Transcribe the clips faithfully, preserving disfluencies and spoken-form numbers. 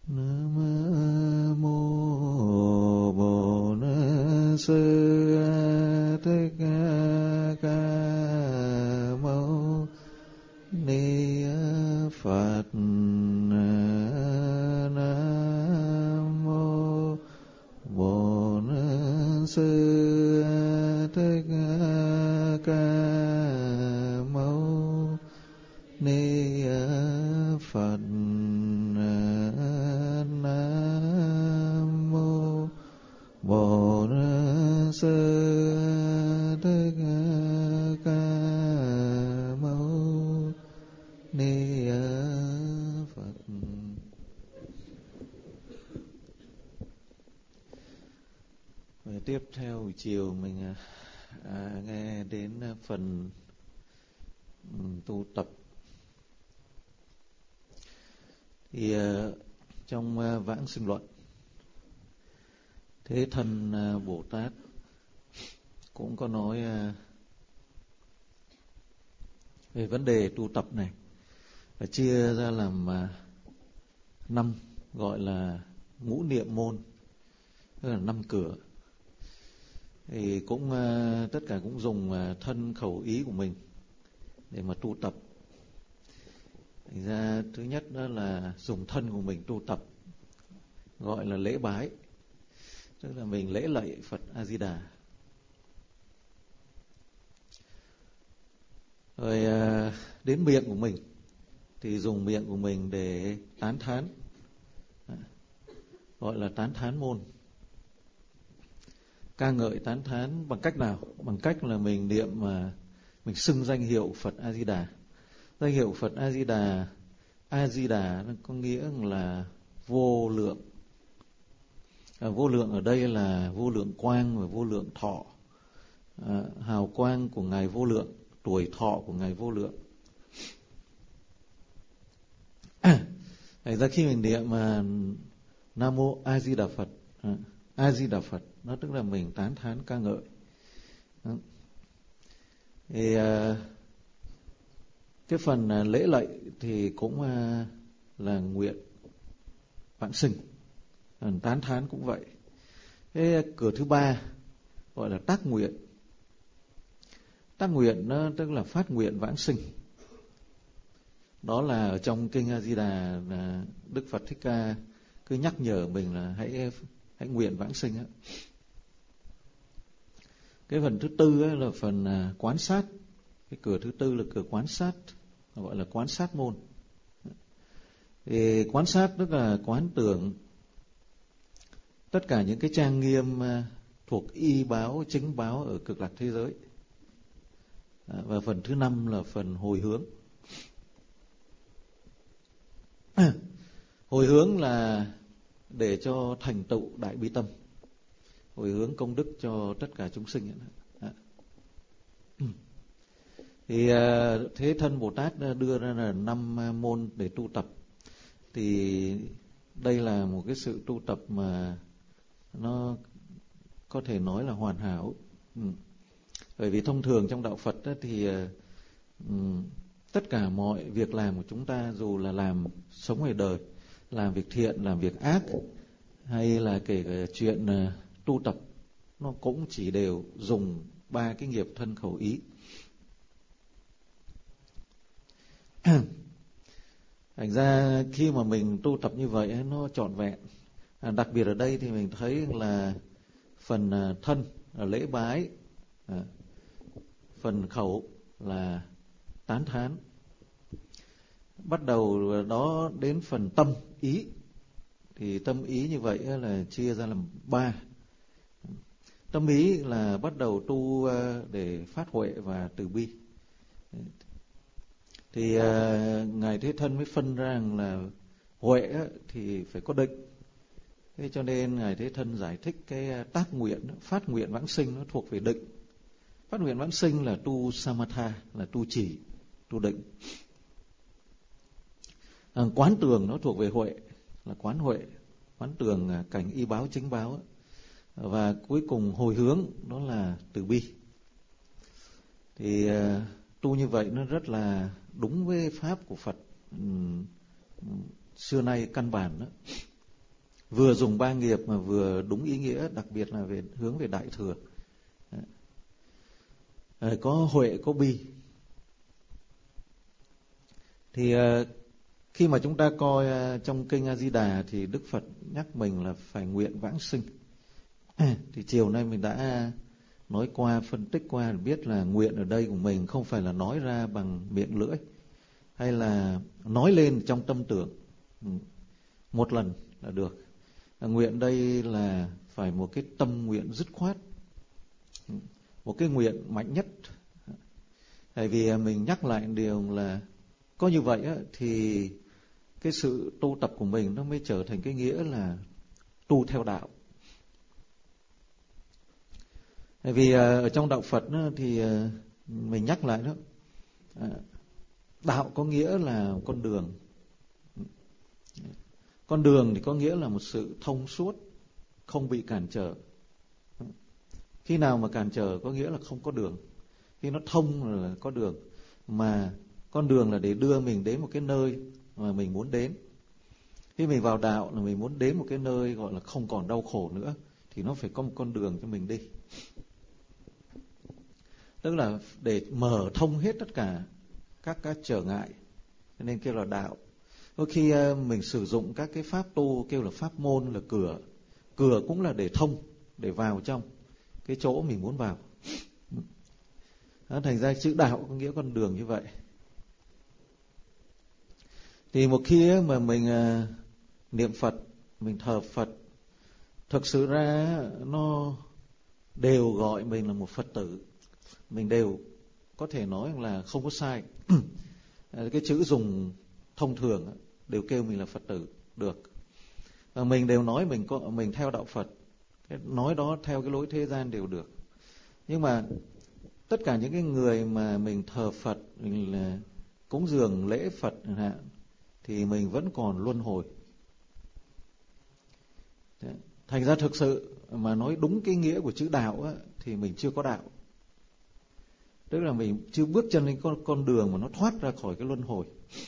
Nam mô Bổn Sư Thích Ca Mâu Ni Phật. Nam mô Bổn Sư Thích Ca Mâu Ni Phật. Nam mô Bổn Sư Thích Ca Mâu Ni Phật. Và tiếp theo buổi chiều mình à, nghe đến phần um, tu tập. Thì uh, trong uh, Vãng Sinh Luận, Thế Thân uh, Bồ Tát cũng có nói uh, về vấn đề tu tập này, và chia ra làm uh, năm, gọi là ngũ niệm môn, tức là năm cửa. Thì cũng uh, tất cả cũng dùng uh, thân khẩu ý của mình để mà tu tập. Thành ra thứ nhất đó là dùng thân của mình tu tập, gọi là lễ bái, tức là mình lễ lạy Phật A Di Đà. Rồi à, đến miệng của mình thì dùng miệng của mình để tán thán, à, gọi là tán thán môn. Ca ngợi tán thán bằng cách nào? Bằng cách là mình niệm mà mình xưng danh hiệu Phật A Di Đà. Danh hiệu Phật A Di Đà, A Di Đà có nghĩa là vô lượng. À, vô lượng ở đây là vô lượng quang và vô lượng thọ. À, hào quang của Ngài vô lượng, tuổi thọ của Ngài vô lượng. Thành ra khi mình niệm mà Nam Mô A Di Đà Phật, à, A Di Đà Phật, nó tức là mình tán thán ca ngợi. Đó. Thì à, cái phần à, lễ lạy thì cũng à, là nguyện vãng sinh, à, tán thán cũng vậy. Cái cửa thứ ba gọi là tác nguyện. Tác nguyện nó tức là phát nguyện vãng sinh. Đó là ở trong kinh A Di Đà là Đức Phật Thích Ca cứ nhắc nhở mình là hãy hãy nguyện vãng sinh á. Cái phần thứ tư ấy là phần à, quán sát. Cái cửa thứ tư là cửa quán sát, gọi là quán sát môn. Thì quán sát tức là quán tưởng tất cả những cái trang nghiêm thuộc y báo, chính báo ở cực lạc thế giới. Và phần thứ năm là phần hồi hướng. Hồi hướng là để cho thành tựu đại bi tâm, hồi hướng công đức cho tất cả chúng sinh. Thì Thế Thân Bồ Tát đưa ra là năm môn để tu tập. Thì đây là một cái sự tu tập mà nó có thể nói là hoàn hảo. Ừ. Bởi vì thông thường trong đạo Phật đó thì um, tất cả mọi việc làm của chúng ta, dù là làm sống ngoài đời, làm việc thiện, làm việc ác, hay là kể cả chuyện uh, tu tập, nó cũng chỉ đều dùng ba cái nghiệp thân khẩu ý. Thành ra khi mà mình tu tập như vậy nó trọn vẹn. À, đặc biệt ở đây thì mình thấy là phần thân là lễ bái, à, phần khẩu là tán thán. Bắt đầu đó đến phần tâm ý. Thì tâm ý như vậy là chia ra làm ba. Tâm ý là bắt đầu tu để phát huệ và từ bi. Thì uh, Ngài Thế Thân mới phân ra rằng là huệ thì phải có định. Thế cho nên Ngài Thế Thân giải thích cái tác nguyện, phát nguyện vãng sinh nó thuộc về định. Phát nguyện vãng sinh là tu samatha, là tu trì, tu định. À, quán tường nó thuộc về huệ, là quán huệ, quán tường cảnh y báo chính báo. Và cuối cùng hồi hướng đó là từ bi. Thì uh, tu như vậy nó rất là đúng với pháp của Phật um, xưa nay căn bản đó. vừa dùng ba nghiệp mà vừa đúng ý nghĩa, đặc biệt là về hướng về đại thừa. À, có huệ có bi. Thì à, khi mà chúng ta coi à, trong kinh A Di Đà thì Đức Phật nhắc mình là phải nguyện vãng sinh. À, thì chiều nay mình đã nói qua, phân tích qua để biết là nguyện ở đây của mình không phải là nói ra bằng miệng lưỡi hay là nói lên trong tâm tưởng một lần là được. Nguyện đây là phải một cái tâm nguyện dứt khoát, một cái nguyện mạnh nhất. Tại vì mình nhắc lại điều là có như vậy á, thì cái sự tu tập của mình nó mới trở thành cái nghĩa là tu theo đạo. Tại vì ở trong đạo Phật đó, thì mình nhắc lại đó, đạo có nghĩa là con đường. Con đường thì có nghĩa là một sự thông suốt, không bị cản trở. Khi nào mà cản trở có nghĩa là không có đường. Khi nó thông là có đường. Mà con đường là để đưa mình đến một cái nơi mà mình muốn đến. Khi mình vào đạo là mình muốn đến một cái nơi gọi là không còn đau khổ nữa, thì nó phải có một con đường cho mình đi. Tức là để mở thông hết tất cả các các trở ngại, cho nên kêu là đạo. Đôi khi mình sử dụng các cái pháp tu kêu là pháp môn, là cửa. Cửa cũng là để thông, để vào trong cái chỗ mình muốn vào. Đó, thành ra chữ đạo có nghĩa con đường như vậy. Thì một khi mà mình niệm Phật, mình thờ Phật, thực sự ra nó đều gọi mình là một Phật tử. Mình đều có thể nói là không có sai. Cái chữ dùng thông thường đều kêu mình là Phật tử được. Và mình đều nói mình có mình theo đạo Phật. Cái nói đó theo cái lối thế gian đều được. Nhưng mà tất cả những cái người mà mình thờ Phật, mình là cúng dường lễ Phật thì mình vẫn còn luân hồi. Thành ra thực sự mà nói đúng cái nghĩa của chữ đạo á, thì mình chưa có đạo. Tức là mình chưa bước chân lên con, con đường mà nó thoát ra khỏi cái luân hồi.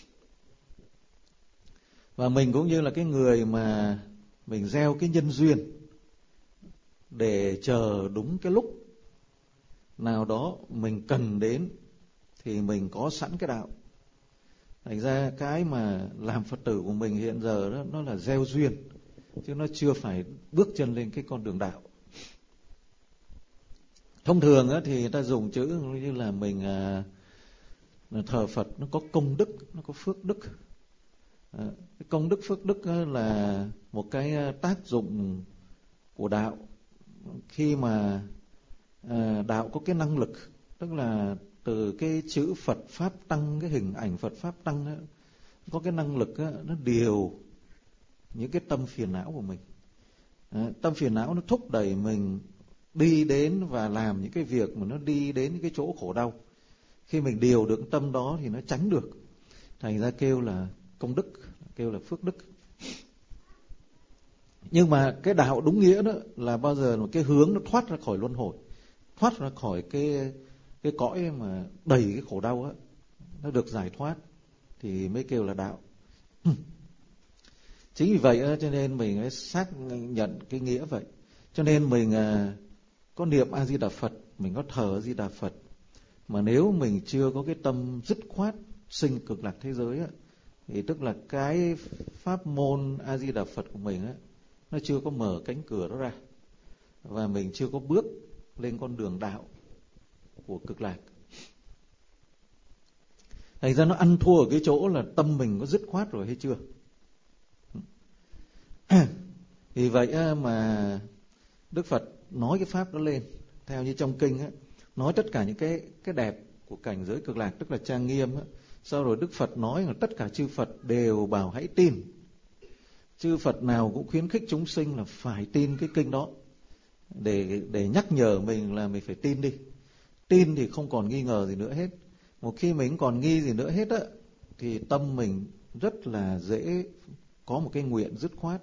Và mình cũng như là cái người mà mình gieo cái nhân duyên để chờ đúng cái lúc nào đó mình cần đến thì mình có sẵn cái đạo. Thành ra cái mà làm Phật tử của mình hiện giờ đó, nó là gieo duyên, chứ nó chưa phải bước chân lên cái con đường đạo. Thông thường á, thì người ta dùng chữ như là mình à, thờ Phật nó có công đức, nó có phước đức. À, cái công đức phước đức là một cái tác dụng của đạo. Khi mà à, đạo có cái năng lực, tức là từ cái chữ Phật Pháp Tăng, cái hình ảnh Phật Pháp Tăng đó, có cái năng lực đó, nó điều những cái tâm phiền não của mình. À, tâm phiền não nó thúc đẩy mình đi đến và làm những cái việc mà nó đi đến những cái chỗ khổ đau. Khi mình điều được tâm đó thì nó tránh được. Thành ra kêu là công đức, kêu là phước đức. Nhưng mà cái đạo đúng nghĩa đó là bao giờ một cái hướng nó thoát ra khỏi luân hồi, thoát ra khỏi cái cái cõi mà đầy cái khổ đau á, nó được giải thoát thì mới kêu là đạo. Chính vì vậy á, cho nên mình mới xác nhận cái nghĩa vậy. Cho nên mình à, có niệm A Di Đà Phật, mình có thờ A Di Đà Phật, mà nếu mình chưa có cái tâm dứt khoát sinh cực lạc thế giới á, thì tức là cái pháp môn A Di Đà Phật của mình á, nó chưa có mở cánh cửa đó ra, và mình chưa có bước lên con đường đạo của cực lạc. Thành ra nó ăn thua ở cái chỗ là tâm mình có dứt khoát rồi hay chưa. Vì vậy mà Đức Phật nói cái pháp đó lên, theo như trong kinh á, nói tất cả những cái cái đẹp của cảnh giới cực lạc, tức là trang nghiêm á. Sau rồi Đức Phật nói là tất cả chư Phật đều bảo hãy tin. Chư Phật nào cũng khuyến khích chúng sinh là phải tin cái kinh đó, để để nhắc nhở mình là mình phải tin đi. Tin thì không còn nghi ngờ gì nữa hết. Một khi mình còn nghi gì nữa hết á, thì tâm mình rất là dễ có một cái nguyện dứt khoát.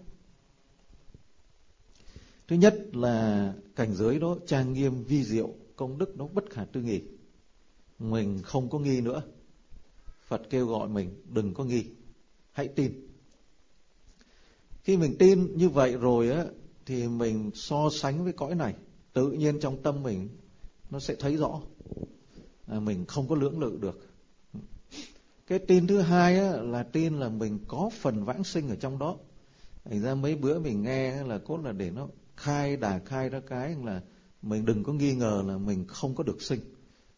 Thứ nhất là cảnh giới đó trang nghiêm vi diệu, công đức nó bất khả tư nghị. Mình không có nghi nữa. Phật kêu gọi mình đừng có nghi, hãy tin. Khi mình tin như vậy rồi á, thì mình so sánh với cõi này, tự nhiên trong tâm mình nó sẽ thấy rõ, à, mình không có lưỡng lự được. Cái tin thứ hai á, là tin là mình có phần vãng sinh ở trong đó. Thành ra mấy bữa mình nghe là cốt là để nó khai đà khai ra cái là mình đừng có nghi ngờ là mình không có được sinh.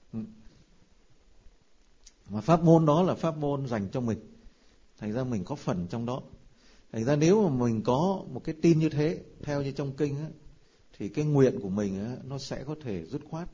Mà pháp môn đó là pháp môn dành cho mình, thành ra mình có phần trong đó. Thành ra nếu mà mình có một cái tin như thế, theo như trong kinh á, thì cái nguyện của mình á, nó sẽ có thể dứt khoát.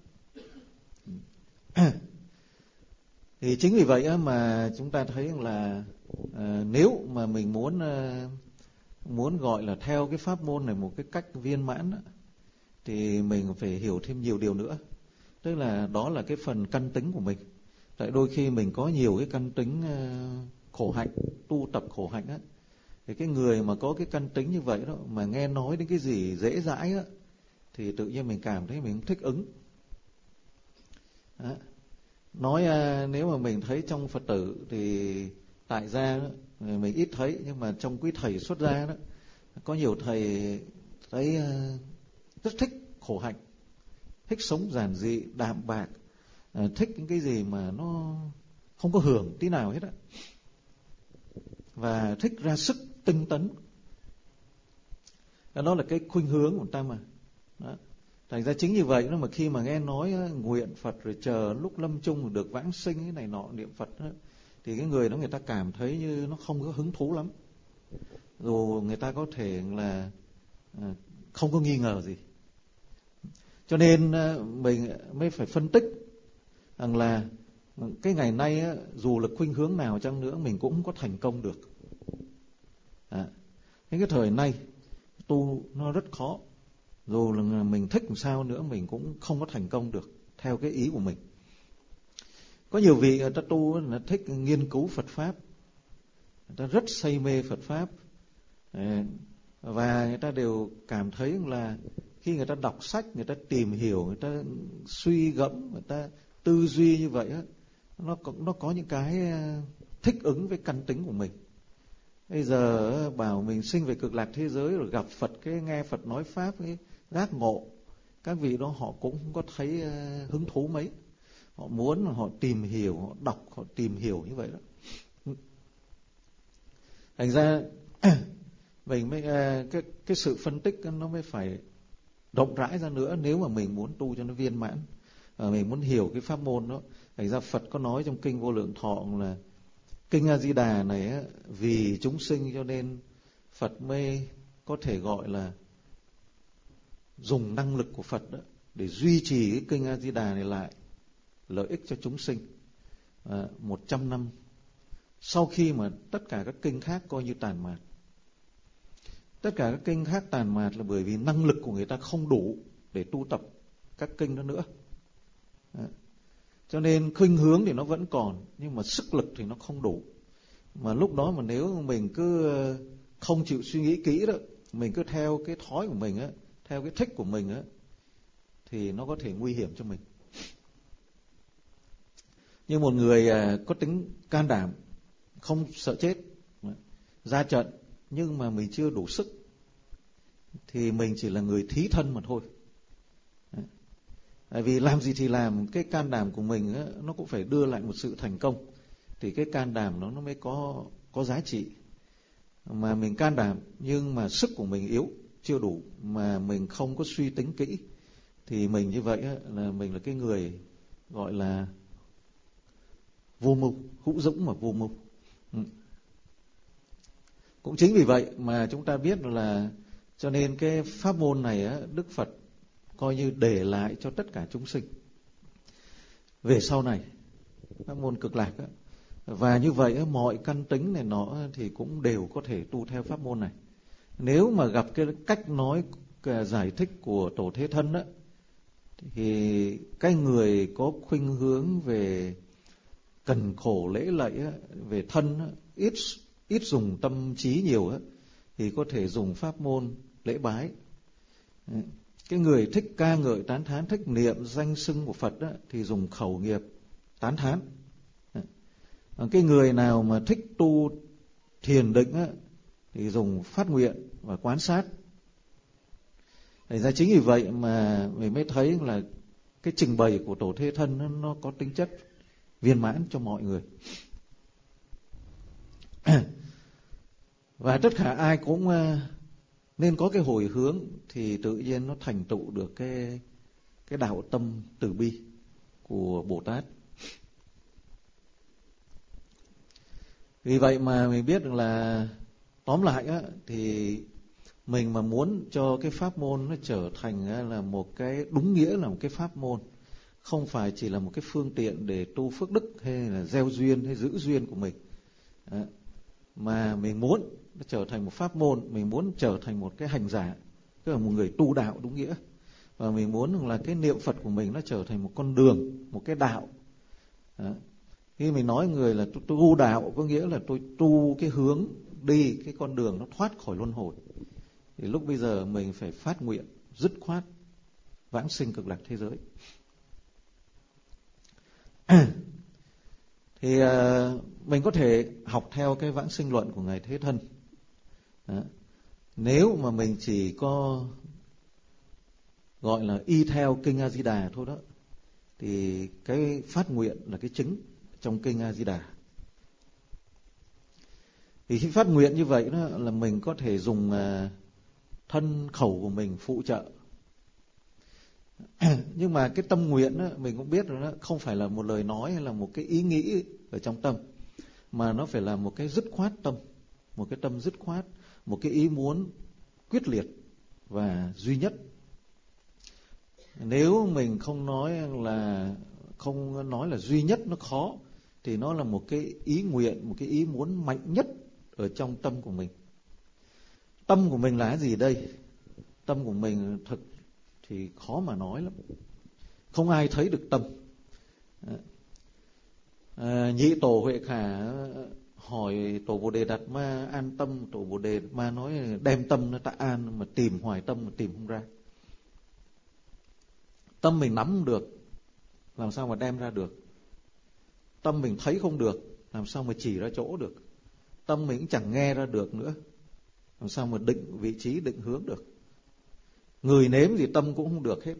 Thì chính vì vậy á, mà chúng ta thấy là à, nếu mà mình muốn à, muốn gọi là theo cái pháp môn này một cái cách viên mãn á, thì mình phải hiểu thêm nhiều điều nữa. Tức là đó là cái phần căn tính của mình. Tại đôi khi mình có nhiều cái căn tính uh, khổ hạnh, tu tập khổ hạnh á, thì cái người mà có cái căn tính như vậy đó, mà nghe nói đến cái gì dễ dãi á, thì tự nhiên mình cảm thấy mình không thích ứng. Đó. Nói uh, nếu mà mình thấy trong Phật tử thì tại gia đó, mình ít thấy, nhưng mà trong quý thầy xuất gia đó, có nhiều thầy thấy uh, rất thích khổ hạnh, thích sống giản dị, đạm bạc, uh, thích những cái gì mà nó không có hưởng tí nào hết á, và thích ra sức tinh tấn. Đó là cái khuynh hướng của người ta mà. Đó. Thành ra chính như vậy đó, mà khi mà nghe nói nguyện Phật rồi chờ lúc lâm chung được vãng sinh cái này nọ niệm Phật đó, thì cái người đó người ta cảm thấy như nó không có hứng thú lắm, dù người ta có thể là không có nghi ngờ gì. Cho nên mình mới phải phân tích rằng là cái ngày nay dù là khuynh hướng nào chăng nữa mình cũng không có thành công được. À, cái thời nay tu nó rất khó, dù là mình thích làm sao nữa mình cũng không có thành công được theo cái ý của mình. Có nhiều vị người ta tu là thích nghiên cứu Phật Pháp, người ta rất say mê Phật Pháp, và người ta đều cảm thấy là khi người ta đọc sách, người ta tìm hiểu, người ta suy gẫm, người ta tư duy như vậy, nó có, nó có những cái thích ứng với căn tính của mình. Bây giờ bảo mình sinh về cực lạc thế giới rồi gặp Phật, cái nghe Phật nói Pháp, cái giác ngộ, các vị đó họ cũng không có thấy hứng thú mấy. Họ muốn họ tìm hiểu, họ đọc, họ tìm hiểu như vậy đó. Thành ra mình mới cái cái sự phân tích nó mới phải rộng rãi ra nữa nếu mà mình muốn tu cho nó viên mãn, và mình muốn hiểu cái pháp môn đó. Thành ra Phật có nói trong kinh Vô Lượng Thọ là kinh A Di Đà này á, vì chúng sinh cho nên Phật mới có thể gọi là dùng năng lực của Phật đó để duy trì cái kinh A Di Đà này lại, lợi ích cho chúng sinh à, một trăm năm sau khi mà tất cả các kinh khác coi như tàn mạt. Tất cả các kinh khác tàn mạt là bởi vì năng lực của người ta không đủ để tu tập các kinh đó nữa. À, cho nên khuynh hướng thì nó vẫn còn, nhưng mà sức lực thì nó không đủ. Mà lúc đó mà nếu mình cứ không chịu suy nghĩ kỹ đó, mình cứ theo cái thói của mình á, theo cái thích của mình á, thì nó có thể nguy hiểm cho mình. Như một người có tính can đảm, không sợ chết, ra trận, nhưng mà mình chưa đủ sức, thì mình chỉ là người thí thân mà thôi. Tại vì làm gì thì làm, cái can đảm của mình á, nó cũng phải đưa lại một sự thành công, thì cái can đảm nó nó mới có có giá trị. Mà mình can đảm nhưng mà sức của mình yếu, chưa đủ, mà mình không có suy tính kỹ, thì mình như vậy á, là mình là cái người gọi là vô mưu, hữu dũng mà vô mưu. Ừ. Cũng chính vì vậy mà chúng ta biết là cho nên cái pháp môn này á, Đức Phật coi như để lại cho tất cả chúng sinh về sau này, pháp môn cực lạc á. Và như vậy á, mọi căn tính này nọ thì cũng đều có thể tu theo pháp môn này. Nếu mà gặp cái cách nói giải thích của Tổ Thế Thân á, thì cái người có khuynh hướng về cần khổ lễ lạy á, về thân á, ít ít dùng tâm trí nhiều á, thì có thể dùng pháp môn lễ bái. Cái người thích ca ngợi tán thán, thích niệm danh xưng của Phật á, thì dùng khẩu nghiệp tán thán. Cái người nào mà thích tu thiền định á, thì dùng phát nguyện và quan sát. Thành ra chính vì vậy mà mình mới thấy là cái trình bày của Tổ Thế Thân nó, nó có tính chất viên mãn cho mọi người. Và tất cả ai cũng nên có cái hồi hướng thì tự nhiên nó thành tựu được cái cái đạo tâm từ bi của Bồ Tát. Vì vậy mà mình biết được là tóm lại á, thì mình mà muốn cho cái pháp môn nó trở thành là một cái đúng nghĩa là một cái pháp môn, không phải chỉ là một cái phương tiện để tu phước đức hay là gieo duyên hay giữ duyên của mình, đó, mà mình muốn nó trở thành một pháp môn, mình muốn trở thành một cái hành giả, tức là một người tu đạo đúng nghĩa, và mình muốn là cái niệm Phật của mình nó trở thành một con đường, một cái đạo. Đó. Khi mình nói người là tu, tu đạo có nghĩa là tôi tu cái hướng đi cái con đường nó thoát khỏi luân hồi. Thì lúc bây giờ mình phải phát nguyện dứt khoát vãng sinh cực lạc thế giới. Thì uh, mình có thể học theo cái vãng sinh luận của Ngài Thế Thân. Đó. Nếu mà mình chỉ có gọi là y theo kinh A Di Đà thôi đó, thì cái phát nguyện là cái chính trong kinh A Di Đà. Thì khi phát nguyện như vậy đó là mình có thể dùng uh, thân khẩu của mình phụ trợ. Nhưng mà cái tâm nguyện đó, mình cũng biết rồi đó, không phải là một lời nói hay là một cái ý nghĩ ở trong tâm, mà nó phải là một cái dứt khoát tâm, một cái tâm dứt khoát, một cái ý muốn quyết liệt và duy nhất. Nếu mình không nói là không nói là duy nhất nó khó, thì nó là một cái ý nguyện, một cái ý muốn mạnh nhất ở trong tâm của mình. Tâm của mình là cái gì đây? Tâm của mình thật thì khó mà nói lắm. Không ai thấy được tâm. À, Nhị Tổ Huệ Khả hỏi Tổ Bồ Đề Đạt Ma an tâm, Tổ Bồ Đề Đạt Ma nói đem tâm nó ta an, mà tìm hoài tâm mà tìm không ra. Tâm mình nắm không được, làm sao mà đem ra được? Tâm mình thấy không được, làm sao mà chỉ ra chỗ được? Tâm mình cũng chẳng nghe ra được nữa, làm sao mà định vị trí, định hướng được? Người nếm gì tâm cũng không được hết.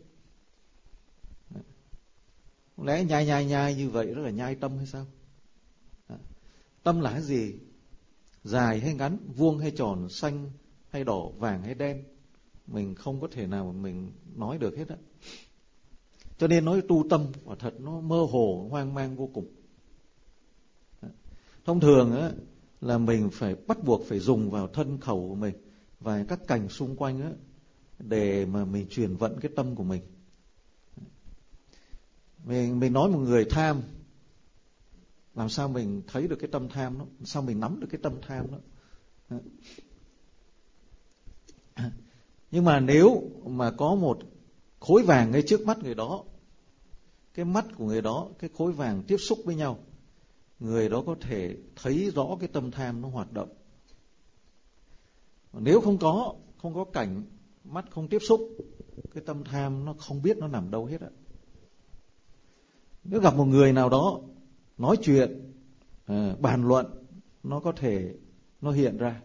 Không lẽ nhai nhai nhai như vậy đó là nhai tâm hay sao? Tâm là cái gì? Dài hay ngắn, vuông hay tròn, xanh hay đỏ, vàng hay đen, mình không có thể nào mà mình nói được hết á. Cho nên nói tu tâm quả thật nó mơ hồ, hoang mang vô cùng. Thông thường á là mình phải bắt buộc phải dùng vào thân khẩu của mình và các cảnh xung quanh á để mà mình truyền vận cái tâm của mình. Mình mình nói một người tham, làm sao mình thấy được cái tâm tham đó? Sao mình nắm được cái tâm tham đó? Nhưng mà nếu mà có một khối vàng ngay trước mắt người đó, cái mắt của người đó, cái khối vàng tiếp xúc với nhau, người đó có thể thấy rõ cái tâm tham nó hoạt động. Nếu không có, không có cảnh, mắt không tiếp xúc, cái tâm tham nó không biết nó nằm đâu hết á. Nếu gặp một người nào đó nói chuyện, à, bàn luận, nó có thể nó hiện ra.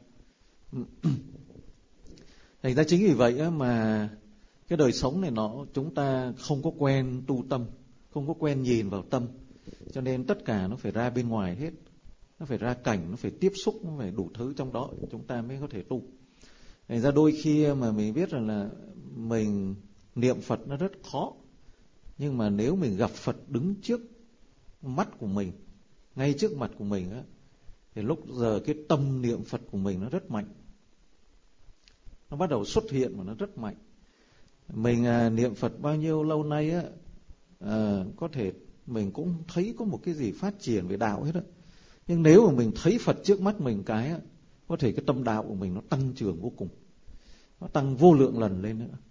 Thành ra chính vì vậy mà cái đời sống này nó chúng ta không có quen tu tâm, không có quen nhìn vào tâm, cho nên tất cả nó phải ra bên ngoài hết, nó phải ra cảnh, nó phải tiếp xúc, nó phải đủ thứ trong đó chúng ta mới có thể tu. Thành ra đôi khi mà mình biết rằng là mình niệm Phật nó rất khó, nhưng mà nếu mình gặp Phật đứng trước mắt của mình, ngay trước mặt của mình á, thì lúc giờ cái tâm niệm Phật của mình nó rất mạnh, nó bắt đầu xuất hiện mà nó rất mạnh. Mình à, niệm Phật bao nhiêu lâu nay á, à, có thể mình cũng thấy có một cái gì phát triển về đạo hết á. Nhưng nếu mà mình thấy Phật trước mắt mình cái á, có thể cái tâm đạo của mình nó tăng trưởng vô cùng, nó tăng vô lượng lần lên nữa.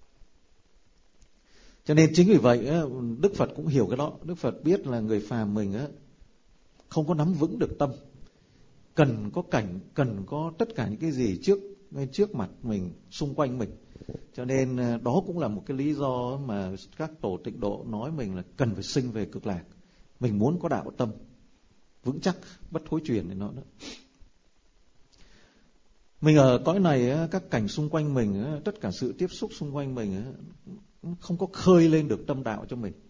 Cho nên chính vì vậy á, Đức Phật cũng hiểu cái đó. Đức Phật biết là người phàm mình á, không có nắm vững được tâm, cần có cảnh, cần có tất cả những cái gì trước ngay trước mặt mình, xung quanh mình. Cho nên đó cũng là một cái lý do mà các tổ tịnh độ nói mình là cần phải sinh về cực lạc. Mình muốn có đạo tâm vững chắc, bất thối chuyển để nó đó. Mình ở cõi này, các cảnh xung quanh mình, tất cả sự tiếp xúc xung quanh mình không có khơi lên được tâm đạo cho mình,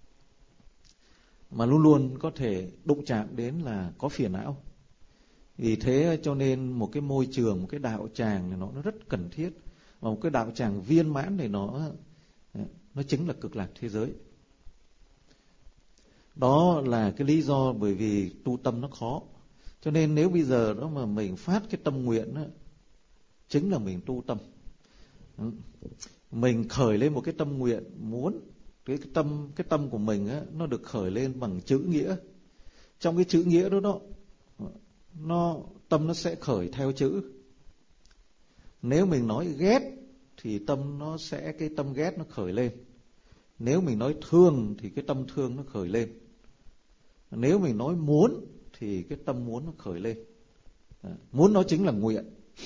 mà luôn luôn có thể đụng chạm đến là có phiền não. Vì thế cho nên một cái môi trường, một cái đạo tràng này nó, nó rất cần thiết. Và một cái đạo tràng viên mãn này nó, nó chính là cực lạc thế giới. Đó là cái lý do bởi vì tu tâm nó khó. Cho nên nếu bây giờ đó mà mình phát cái tâm nguyện đó, chính là mình tu tâm. Mình khởi lên một cái tâm nguyện muốn cái tâm cái tâm của mình á, nó được khởi lên bằng chữ nghĩa. Trong cái chữ nghĩa đó đó, nó tâm nó sẽ khởi theo chữ. Nếu mình nói ghét thì tâm nó sẽ cái tâm ghét nó khởi lên. Nếu mình nói thương thì cái tâm thương nó khởi lên. Nếu mình nói muốn thì cái tâm muốn nó khởi lên. Muốn nó chính là nguyện.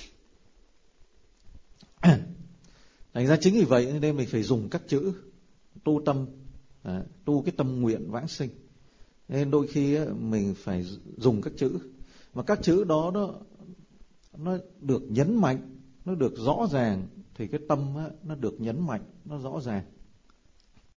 Thành ra chính vì vậy nên mình phải dùng các chữ tu tâm, à, tu cái tâm nguyện vãng sinh. Nên đôi khi á, mình phải dùng các chữ, mà các chữ đó nó, nó được nhấn mạnh, nó được rõ ràng, thì cái tâm á, nó được nhấn mạnh, nó rõ ràng.